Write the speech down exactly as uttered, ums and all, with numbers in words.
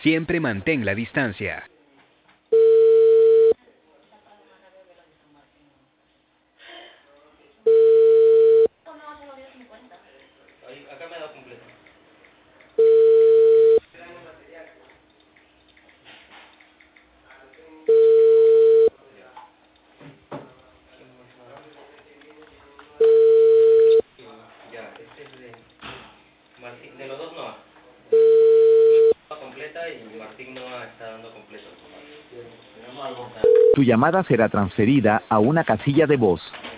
Siempre mantén la distancia. Acá me ha dado completo. Ya, este es de Martín, de los dos no. Completa y Martín no está dando completo. Tu llamada será transferida a una casilla de voz.